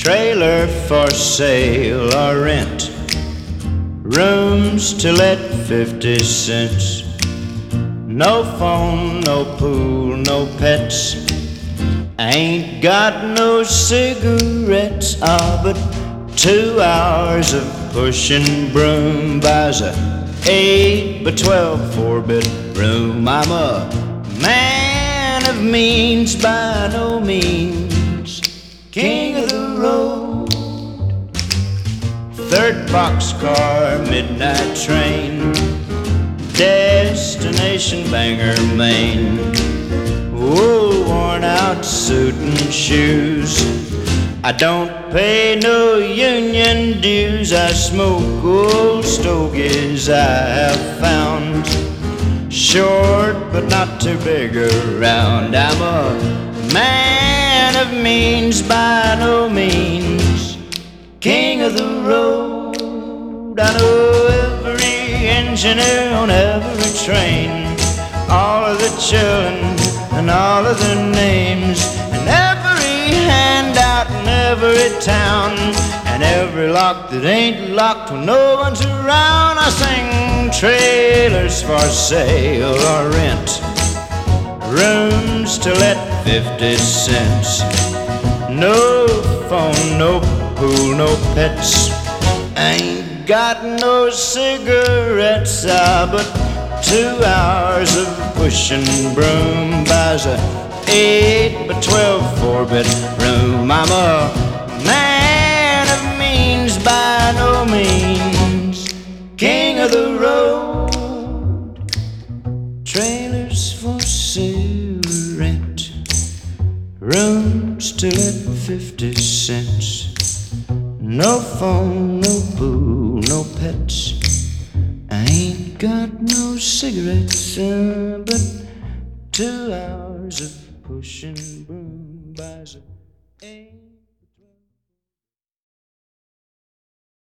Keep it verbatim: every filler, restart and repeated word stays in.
Trailer for sale or rent, rooms to let fifty cents. No phone, no pool, no pets. Ain't got no cigarettes. Ah, but two hours of pushing broom buys a eight by twelve four-bit room. I'm a man of means by no means, king of the road. Third boxcar, midnight train, destination Bangor, Maine. Whoa, worn out suit and shoes. I don't pay no union dues. I smoke old stogies I have found, short but not too big around. I'm a man of means by no means, king of the road. I know every engineer on every train, all of the children and all of their names, and every handout in every town, and every lock that ain't locked when no one's around. I sing trailers for sale or rent, rooms to let fifty cents. No phone, no pool, no pets. Ain't got no cigarettes. Ah, but two hours of pushing broom buys a eight by twelve four-bit room. I'm a man of means by no means, king of the road. Trailers for sale or rent, rooms to let fifty cents. No phone, no pool, no pets. I ain't got no cigarettes, uh, but two hours of pushing broom buys a